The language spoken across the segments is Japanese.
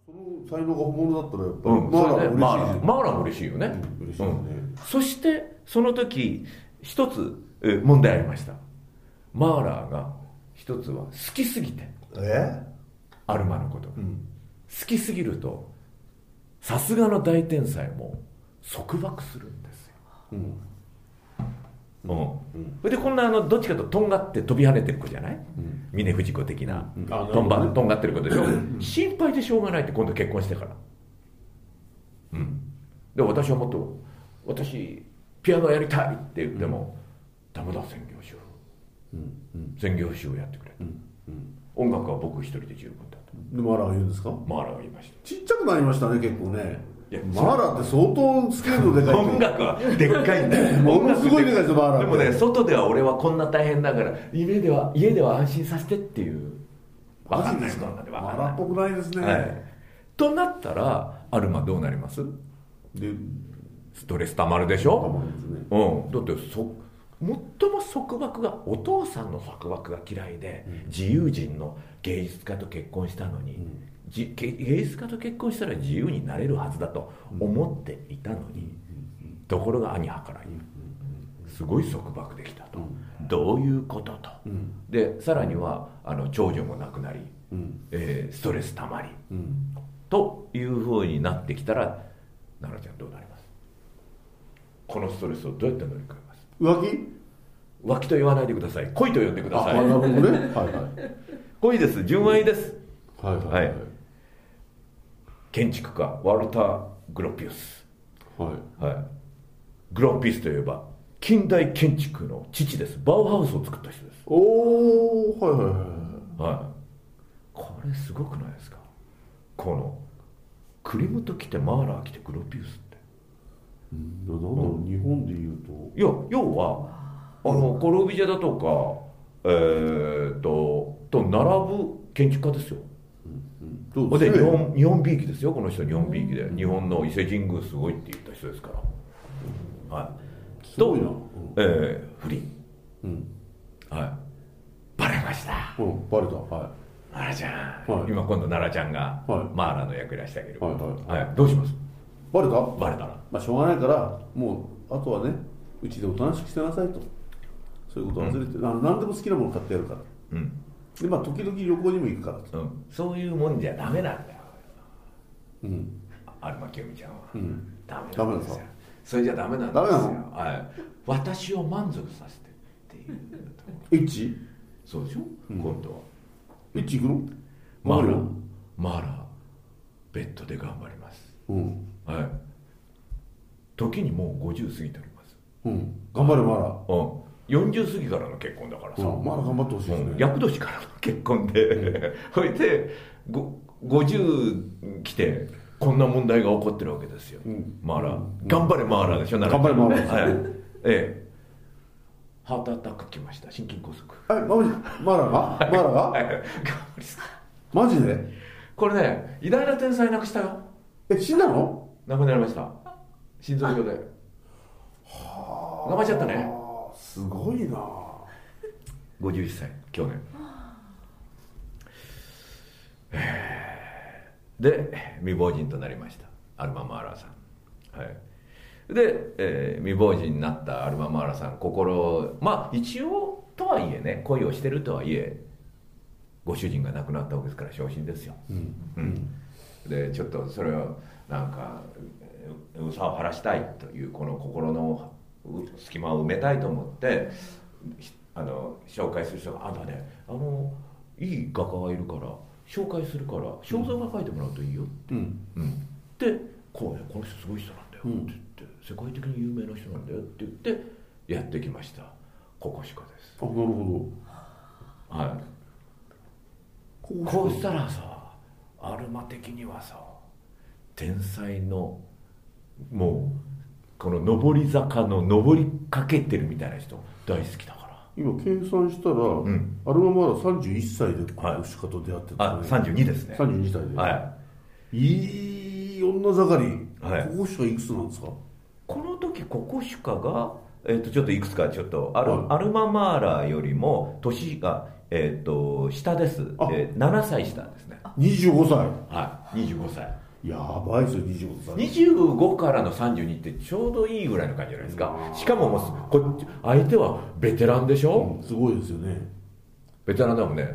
その才能が本物だったらやっぱり、 マーラも嬉しいよね、 嬉しいよね。 そしてその時一つ問題ありました。マーラーが一つは好きすぎて、アルマのことが、好きすぎるとさすがの大天才も束縛するんですよ。それでこんなどっちかととんがって飛び跳ねてる子じゃない、峰不二子的な、とんがってる子でしょ、心配でしょうがないって今度結婚してから、で私はもっと私ピアノやりたいって言っても、ダメだ専業主婦、専業主婦をやってくれ、音楽は僕一人で十分だと。 でマーラーが言うんですか？ マーラーが言いました。 ちっちゃくなりましたね結構ね。マーラーって相当スケールのでかい。 音楽はでっかいんだよ。 ものすごいでかいですよマーラーって。 でもね、外では俺はこんな大変だから家では安心させてっていう。 マジですか？マーラーっぽくないですね、 となったらアルマどうなります？ でストレスたまるでしょ、だって最も束縛が、お父さんの束縛が嫌いで、自由人の芸術家と結婚したのに、芸術家と結婚したら自由になれるはずだと思っていたのに、ところが兄計らい、すごい束縛できたと、どういうことと、でさらには長女も亡くなり、ストレスたまり、というふうになってきたら、奈々ちゃんどうなります？このストレスをどうやって乗り越えます？浮気と言わないでください。恋と呼んでください。 なるほどね。 恋です。純愛です。建築家ワルター・グロピウス。グロピウスといえば近代建築の父です。バウハウスを作った人です。これすごくないですか？このクリムト来てマーラー来てグロピウスって。 なんだろう、日本でいうと。 要はコルビジェだとか、と並ぶ建築家ですよ。で日本びいきですよ、この人。日本びいきで、日本の伊勢神宮すごいって言った人ですから。 すごいな。 不倫。バレました。 バレた。 奈々ちゃん、今度奈々ちゃんがマーラーの役やらしてあげる。どうします？ バレたら、しょうがないから、もうあとはね、うちでおとなしくしてなさいと。そういうこと忘れて、何でも好きなもの買ってやるから、で時々旅行にも行くから、 そういうもんじゃダメなんだよ、有馬清美ちゃんは、ダメなんですよ。それじゃダメなんですよ。私を満足させてっていう。 エッチ？ そうでしょ、今度はエッチ行くの？ マーラーベッドで頑張ります。時にもう50過ぎております。 頑張れマーラー。 40過ぎからの結婚だからさ、 まだ頑張ってほしいですね。 厄年からの結婚で、それで50来てこんな問題が起こってるわけですよ。マーラー、頑張れマーラーでしょ。 頑張れマーラー。 ハートアタック来ました。心筋梗塞。 マーラーがマジで？ これね、偉大な天才なくしたよ。 死んだの？ 亡くなりました。心臓病で。頑張っちゃったね。 すごいな。 51歳、去年。で未亡人となりました、アルマ・マーラーさん。で、未亡人になったアルマ・マーラーさん、一応とはいえね、恋をしてるとはいえ、ご主人が亡くなったわけですから昇進ですよ。でちょっとそれをなんか憂さを晴らしたいというこの心の隙間を埋めたいと思って紹介する人が「あんたね、いい画家がいるから紹介するから肖像画描いてもらうといいよ」ってで「この人すごい人なんだよ」って言って「世界的に有名な人なんだよ」って言ってやってきましたココシカです。 なるほど。こうしたらさ、アルマ的にはさ、天才のもうこの上り坂の上りかけてるみたいな人大好きだから。 今計算したら、アルマまだ31歳でココシカと出会ってた、ね。 32ですね。 32歳で。いい女盛り。ココシカいくつなんですか？ この時ココシカがちょっといくつかちょっとアルマ・マーラーよりも年が下です。7歳下ですね。 25歳。 はい、25歳。 やばいですよ、25歳。 25からの32ってちょうどいいぐらいの感じじゃないですか。しかももう相手はベテランでしょ、 すごいですよね。 ベテランだもんね。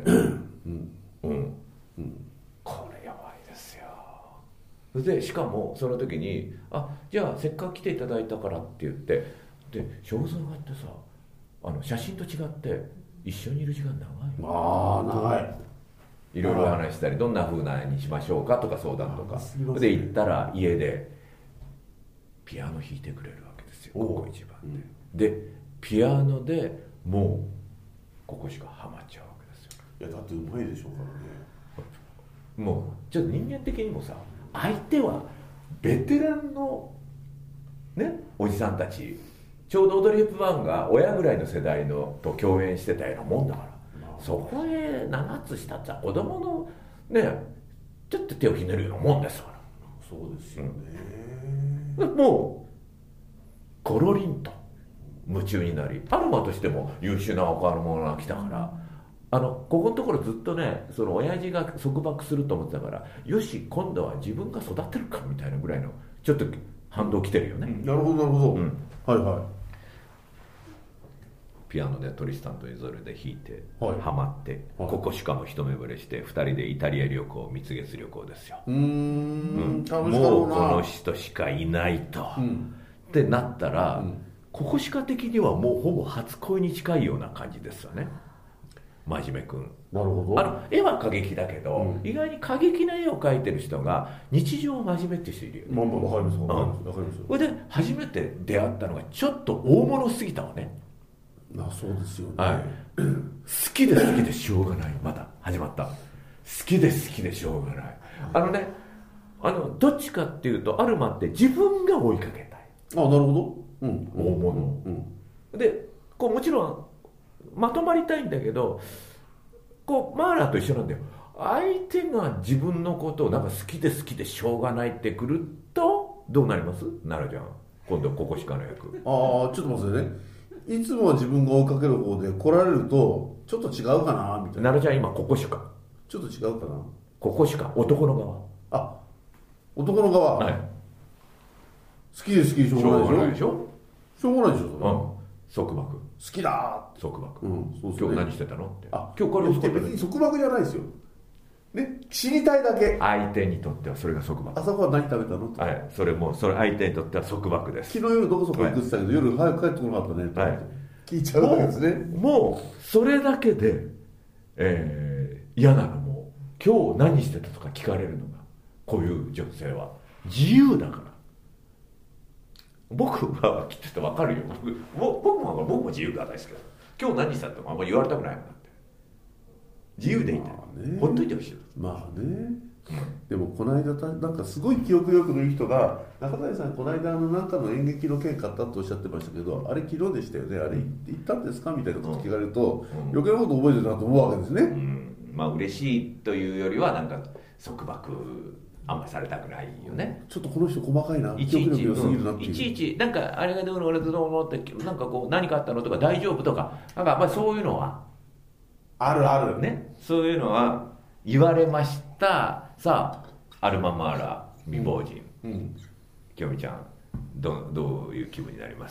これやばいですよ。でしかもその時にじゃあせっかく来ていただいたからって言って、で肖像画ってさ、写真と違って一緒にいる時間長い。 長い。 いろいろ話したり、どんな風なにしましょうかとか相談とかで行ったら、家でピアノ弾いてくれるわけですよ、ここ一番で。でピアノでもうここしかハマっちゃうわけですよ。 いやだってうまいでしょうからね。 もうちょっと人間的にもさ、相手はベテランのねおじさんたち、ちょうどオードリー・ヘップバーンが親ぐらいの世代のと共演してたようなもんだから、そこへ7つ下って子供のねちょっと手をひねるようなもんですから。 そうですよね、 もうコロリンと夢中になり、アルマとしても優秀な若者が来たから、ここのところずっとね、その親父が束縛すると思ってたから、よし今度は自分が育てるかみたいなぐらいのちょっと反動来てるよね。 なるほどなるほど、はいはい。 ピアノでトリスタンとイゾルで弾いて、ハマって、ここしかも一目惚れして2人でイタリア旅行、蜜月旅行ですよ。 楽しかろうな。 もうこの人しかいないと、ってなったら、ここしか的にはもうほぼ初恋に近いような感じですよね、真面目君。 なるほど。 絵は過激だけど、意外に過激な絵を描いてる人が日常を真面目って人いるよね。 わかりますわかりますわかります。 それで初めて出会ったのがちょっと大物すぎたわね。 そうですよね、 好きで好きでしょうがない。まだ始まった。好きで好きでしょうがない。どっちかっていうとアルマって自分が追いかけたい。 なるほど。 大物、でもちろんまとまりたいんだけど、マーラと一緒なんだよ。相手が自分のことをなんか好きで好きでしょうがないってくるとどうなります？奈良ちゃん、今度ここしかの役。 ちょっと待ってね。いつもは自分が追いかける方で来られるとちょっと違うかなみたいな。 奈良ちゃん今ここしかちょっと違うかな。 ここしか男の側。 男の側、好きで好きでしょうがないでしょ。しょうがないでしょそれ。 束縛。 好きだー。 束縛。 そうですね。 今日何してたのって。 今日これ別に束縛じゃないですよね。知りたいだけ。 相手にとってはそれが束縛。 朝ごはん何食べたのって。 それ相手にとっては束縛です。 昨日夜どこそこ行くって言ったけど、夜早く帰ってこなかったねって聞いちゃうわけですね。 もうそれだけで、嫌なのも、今日何してたとか聞かれるのが、こういう女性は自由だから。僕はきっと分かるよ。僕も自由が大好きだ。今日何したってあんまり言われたくないもんだって。自由でいいんだよ。ほっといてほしい。 でもこの間なんかすごい記憶力のいい人が、中谷さんこの間なんかの演劇の件買ったとおっしゃってましたけど、あれ昨日でしたよね、あれ行ったんですかみたいなこと聞かれると、余計なこと覚えてるなと思うわけですね。 嬉しいというよりはなんか束縛あんまされたくないよね。 ちょっとこの人細かいな、 いちいち良すぎるなっていう。 いちいちなんかあれがどうの俺どうのってなんか何かあったのとか大丈夫とかなんかそういうのはあるね。そういうのは言われました。さあアルママーラ未亡人、きよみちゃんどういう気分になります？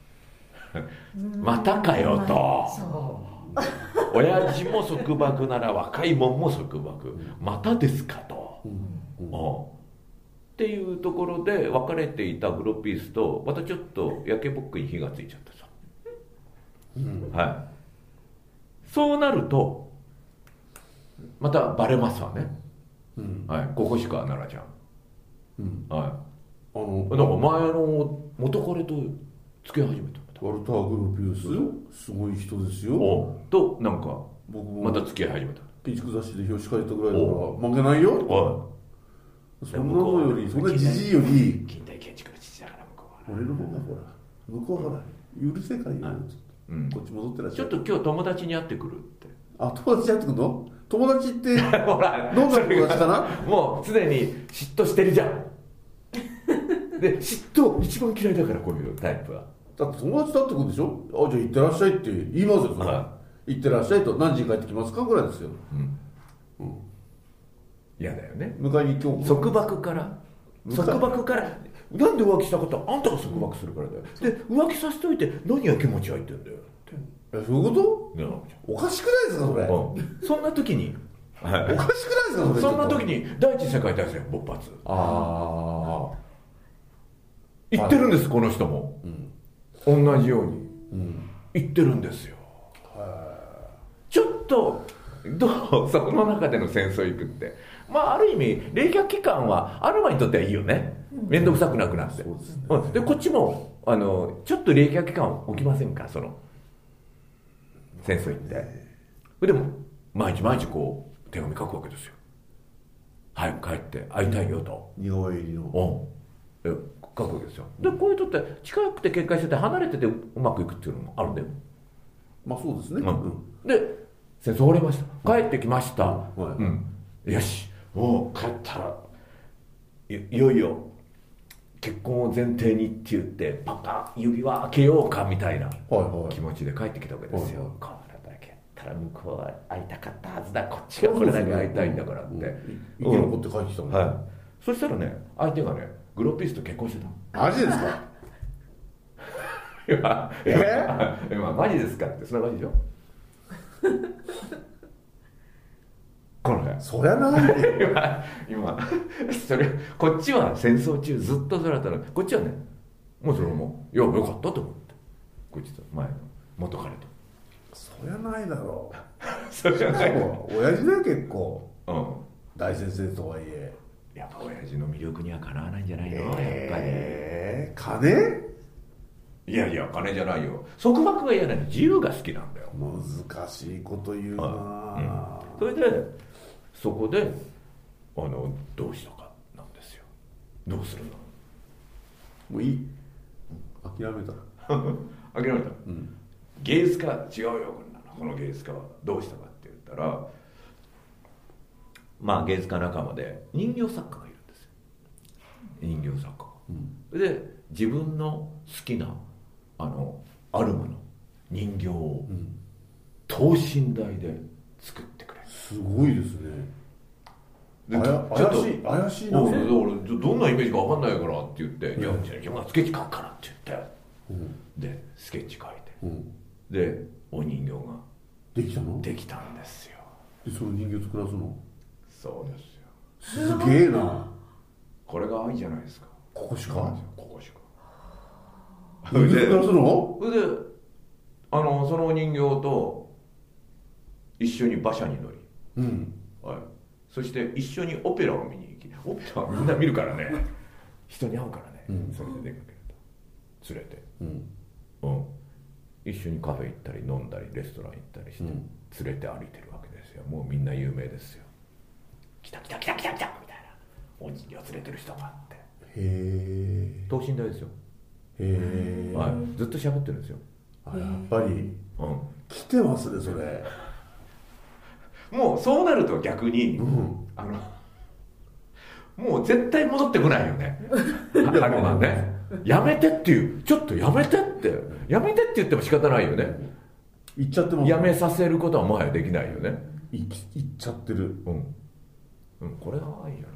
またかよと。親父も束縛なら若いもんも束縛、またですかと、っていうところで別れていたグロピースとまたちょっと焼けぼっくに火がついちゃったさ、そうなるとまたバレますわね、ここしか奈良ちゃん、だから前の元彼と付き合い始めた。 ワルター・グロピウス、すごい人ですよ。 となんかまた付き合い始めた。 建築雑誌で表紙書いたぐらいだから負けないよ。そんなのより、そんなじじいより近代建築の父だから向こうは。 俺の方がほら向こうはほら許せかいよ、こっち戻ってらっしゃる。 ちょっと今日友達に会ってくるって。 友達会ってくるの？友達ってほらどんな友達かな？ もうすでに嫉妬してるじゃん。で嫉妬一番嫌いだから、こういうタイプは。 だって友達だってくるでしょ。じゃあ行ってらっしゃいって言いますよ。それ行ってらっしゃいと、何時に帰ってきますかぐらいですよ。 嫌だよね。 迎えに今日束縛からなんで浮気したかったあんたが束縛するからだよ。で浮気させといて何が気持ち入ってんだよって。 そういうことおかしくないですかそれ、 そんな時に、 おかしくないですかそれ。 そんな時に第一次世界大戦勃発。言ってるんです、この人も、同じように、言ってるんですよ。ちょっとどうそこの中での戦争行くって、まあある意味冷却期間はアルマにとってはいいよね。面倒くさくなくなって、でこっちもちょっと冷却期間起きませんか、その戦争行って。でも毎日毎日こう手紙書くわけですよ。早く帰って会いたいよと、 似顔絵入りの書くわけですよ。でこういう人って近くて結界してて離れててうまくいくっていうのもあるんだよ。 まあそうですね、 で戦争終わりました、帰ってきました、よしもう帰ったらいよいよ結婚を前提にって言ってパパ指輪開けようかみたいな気持ちで帰ってきたわけですよ。これだけやったら向こうは会いたかったはずだ、こっちがこれだけ会いたいんだからって生き残って帰ってきたもん、 そしたらね相手がねグローピースと結婚してた。 マジですか今マジですかってそんな感じでしょこのねそりゃない今それこっちは戦争中ずっとそれだったら、こっちはねもうそれもよかったと思って、こっちと前の元彼と。 そりゃないだろうそりゃない親父だよ結構、大先生とはいえやっぱ親父の魅力にはかなわないんじゃないの、やっぱり金。 いやいや金じゃないよ、束縛が嫌なの、自由が好きなんだよ。 難しいこと言うな、 それでそこでどうしたかなんですよ。どうするの。 もういい、諦めた諦めた、芸術家違うよ、この芸術家はどうしたかって言ったら、まあ芸術家仲間で人形作家がいるんですよ、人形作家が、で自分の好きなアルマの人形を等身大で作ってくれる。 すごいですね。怪しいな。 俺どんなイメージか分かんないからって言って、じゃあ自分がスケッチ描くからって言って、でスケッチ描いて、でお人形ができたの？ できたんですよ。 でその人形作らすの？ そうですよ。 すげえな。 これが愛じゃないですか。 ここしか。 それで作らすの？ それでそのお人形と一緒に馬車に乗り、そして一緒にオペラを見に行き、オペラはみんな見るからね人に会うからね、それで出かけると連れて、一緒にカフェ行ったり飲んだりレストラン行ったりして、連れて歩いてるわけですよ。もうみんな有名ですよ。来たみたいなお人形連れてる人があって、等身大ですよ。ずっと喋ってるんですよ。 やっぱり、来てますねそれ。 もうそうなると逆に、もう絶対戻ってこないよねアルマね。やめてっていう、ちょっとやめてって言っても仕方ないよね。 言っちゃってます。 やめさせることはもはやできないよね。 言っちゃってる。 これが愛じゃ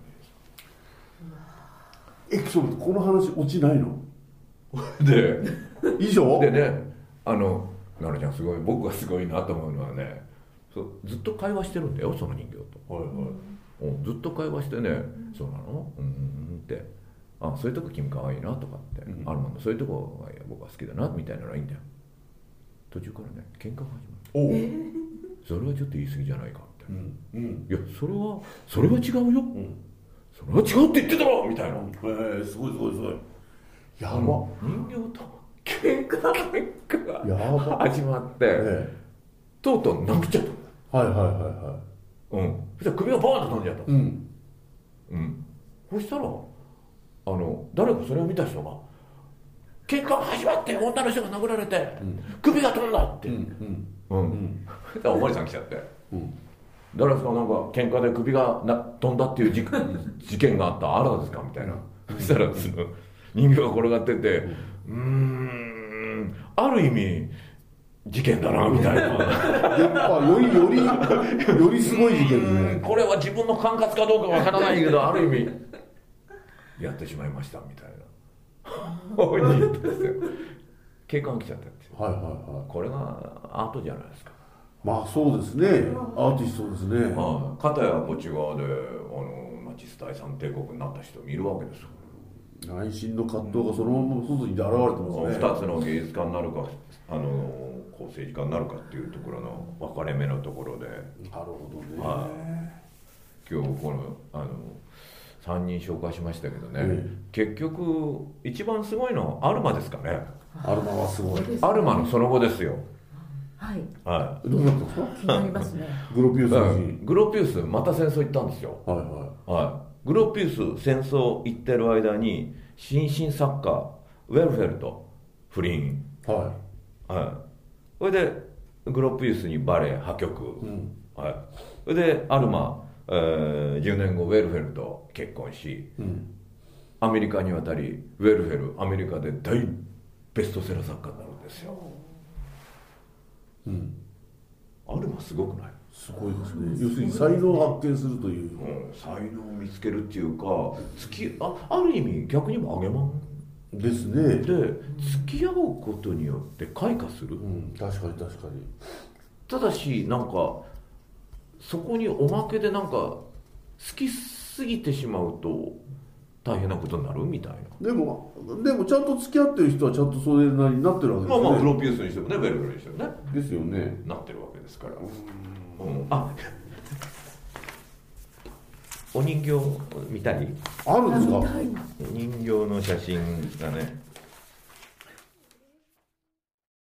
ないですか。 ちょっとこの話落ちないの？ で以上でね、奈々ちゃんすごい、僕がすごいなと思うのはね、ずっと会話してるんだよその人形と。ずっと会話してね、そうなのってそういうとこ君かわいいなとかって、アルマンのそういうとこが僕は好きだなみたいなのがいいんだよ。途中からね喧嘩が始まる。それはちょっと言い過ぎじゃないかって、いやそれは違うよ、それは違うって言ってたろみたいな。 すごいやば。 人形と喧嘩が始まって、とうとう殴っちゃった。そしたら首がボーンと飛んじゃった。そしたら誰かそれを見た人が、喧嘩が始まって女の人が殴られて、首が飛んだって、おまりさん来ちゃって、誰ですか、なんか喧嘩で首が飛んだっていう事件があった、あなたですかみたいな。そしたらその人形が転がってて、ある意味事件だなみたいなやっぱよりすごい事件ですね。 これは自分の管轄かどうかわからないけどある意味やってしまいましたみたいな本人ですよ。警官来ちゃったんですよ。 はいはいはい。 これがアートじゃないですか。 まあそうですね、アーティストですね。 片やこっち側でナチス第三帝国になった人もいるわけですよ。 内心の葛藤がそのまま外に現れてますね。 2つの芸術家になるか政治家になるかっていうところの分かれ目のところで、 なるほどね。 今日この3人紹介しましたけどね、結局一番すごいのはアルマですかね。 アルマはすごい。 アルマのその後ですよ。 はい。 どうなったんですか。 気になりますね。 グロピウス夫人。 グロピウスまた戦争行ったんですよ。グロピウス戦争行ってる間に新進作家ウェルフェルト不倫。それでグロピウスにバレエ破局。それでアルマ、10年後ウェルフェルと結婚し、アメリカに渡りウェルフェルアメリカで大ベストセラー作家になるんですよ。アルマすごくない？ すごいですね。要するに才能を発見するという、 才能を見つけるっていうか、ある意味逆にもあげまんですね。 で付き合うことによって開花する、 確かに確かに。 ただしなんかそこにおまけでなんか好きすぎてしまうと大変なことになるみたいな。 でもちゃんと付き合ってる人はちゃんとそれなりになってるわけですね。 グロピウスにしてもね、ベルベルにしてもねですよね。 なってるわけですから。お人形見たり？ あるんですか？ お人形の写真がね